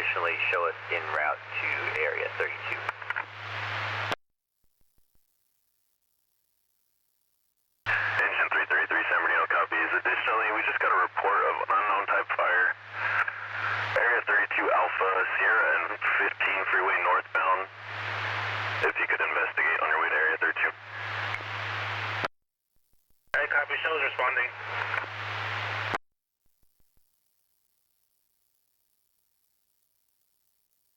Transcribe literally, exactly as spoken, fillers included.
additionally show us en route to Area thirty-two. Engine three thirty-three, San Bernardino copies. Additionally, we just got a report of unknown type fire. Area thirty-two Alpha, Sierra and fifteen freeway northbound. If you could investigate on your way to Area thirty-two. Alright, copy. Show's responding.